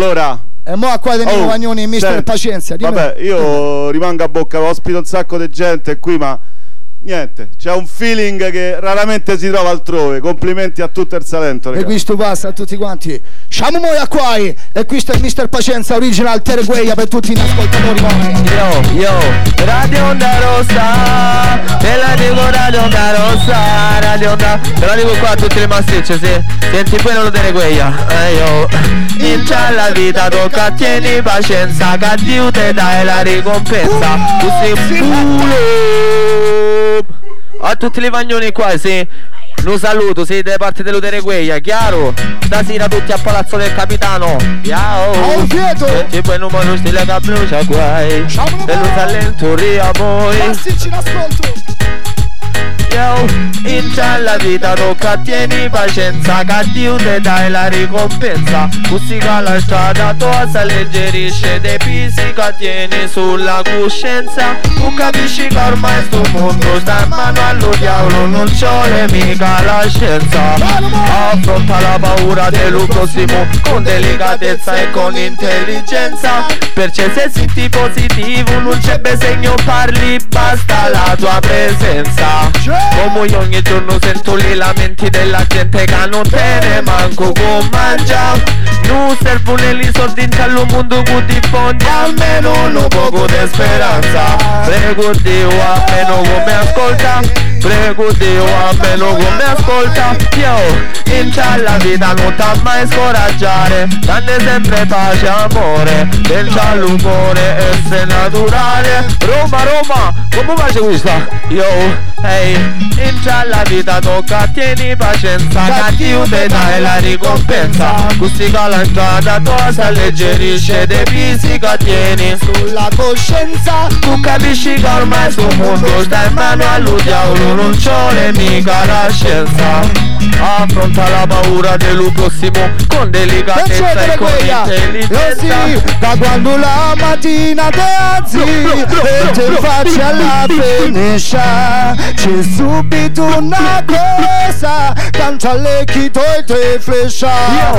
Allora, e mo' qua dei Vagnoni, mister Pazienza. Vabbè, io rimango a bocca, ospito un sacco di gente qui, ma niente, c'è un feeling che raramente si trova altrove. Complimenti a tutto il Salento, ragazzi. E questo passa a tutti quanti. Siamo noi a qua e questo è il mister Pazienza original Teregueia per tutti gli ascoltatori. Yo, Radio Onda Rossa, te la dico Radio Onda Rossa, Radio Onda, te la dico qua a tutte le massicce, sì. Senti quello Teregueia, yo. In la vita tocca, tieni pazienza, che Dio te dai la ricompensa. A tutti i Vagnoni qua, sì. Un saluto, siete da parte dell'Uteregueia, chiaro? Stasera tutti a Palazzo del Capitano. Ciao. Senti poi numero stile che brucia guai. E lo talento ria poi. Pastici in ascolto. Yo, in la vita tocca, tieni pazienza, che Dio te dai la ricompensa. Musica la strada tua si alleggerisce dei pisi che tieni sulla coscienza. Tu capisci che ormai sto mondo sta in mano allo diavolo, non c'è mica la scienza. Affronta la paura dello prossimo con delicatezza e con intelligenza, perché se senti positivo non c'è bisogno parli, basta la tua presenza. Come io ogni giorno sento i lamenti della gente che non te ne manco con mangia. Non servono i soldi in quello mondo che ti fondi, almeno un poco di speranza. Prego Dio almeno come ascolta, prego Dio almeno come ascolta. Io in la vita non ti mai scoraggiare, danne sempre pace e amore, pensa all'umore e se naturale. Roma, Roma, come faccio questa? Io, hey, in la vita tocca, tieni pazienza, che Dio te dai la ricompensa. Così che la strada tua si alleggerisce dei pisi che tieni sulla coscienza. Tu capisci che ormai sto mondo sta in mano allo diavolo, non c'è mica la scienza. Affronta la paura dello prossimo con delicatezza e con intelligenza. Da quando la mattina ti alzi e ti faccia alla finiscia, c'è subito una cosa, canta l'ecchito e te flescia,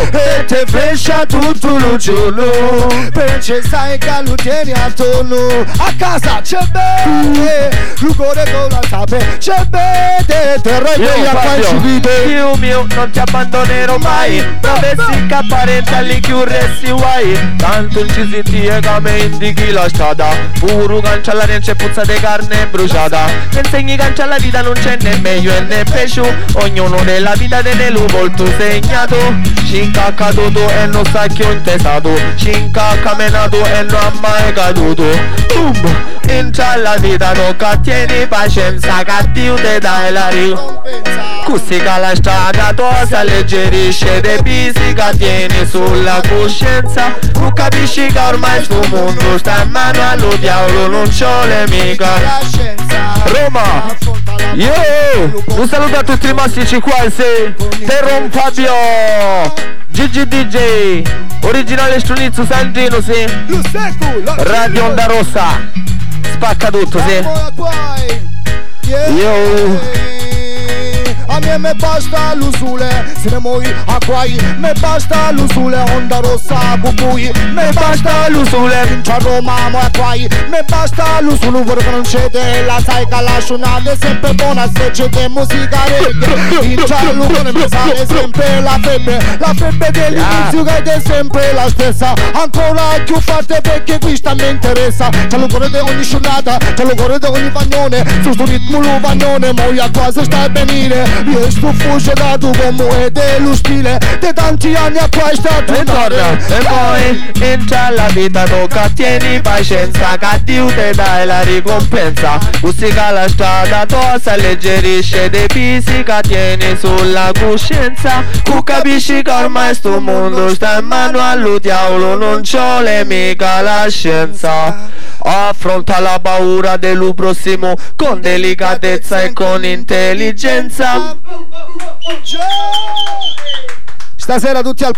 e te flescia tutto il giorno, perché sai che lo tieni attorno. A casa c'è bene, il cuore con la sape, c'è bene, te regoli a facile. Dio mio, non ti abbandonerò mai, dovessi cappare lì che resti guai. Tanto non ci senti e che mi indichi la strada, puro cancellare c'è puzza di carne bruciata. Mi insegni che la vita non c'è né meglio e né peggio, ognuno nella vita tiene lo volto segnato. Cinca caduto e non sa chi ho intesato, cinca camminato e non ha mai caduto. Boom! In la vita tocca, tieni pazienza, che Dio te dai la ricompensa. Così che la strada tua si alleggerisce dei pisi che tieni sulla coscienza. Tu capisci che ormai sto mondo sta in mano allo diavolo, non c'è mica la scienza. Roma! Yo! Un saluto a tutti i mastici qua, se Teron Fabio, Gigi DJ, originale Strunizzo Santino, sì. Radio Onda Rossa, spacca tutto, sì. Yo! A me basta l'usule, se ne muovi a guai, me basta l'usule, Onda Rossa bubui, me basta l'usule, vincia Roma, mo a guai, me basta l'usule, vorrei che non c'è la sai che la suonata è sempre buona se c'è de musica reggae, vincia l'ugone mi sale sempre la febbre dell'inizio che è sempre la stessa, ancora più forte perché questa mi interessa, c'è l'ugone di ogni suonata, c'è l'ugone di ogni vagnone, su sto ritmo lo vagnone, mo a quasi sta a venire. Io sto fucelato come è dello stile di tanti anni a questa torna. E poi in la vita tocca, tieni pazienza, che Dio te dai la ricompensa. Così che la strada tua si alleggerisce dei pisi che tieni sulla coscienza. Tu capisci che ormai sto mondo sta in mano allo diavolo, non c'è mica la scienza. Affronta la paura dello prossimo con delicatezza e con intelligenza. Stasera tutti al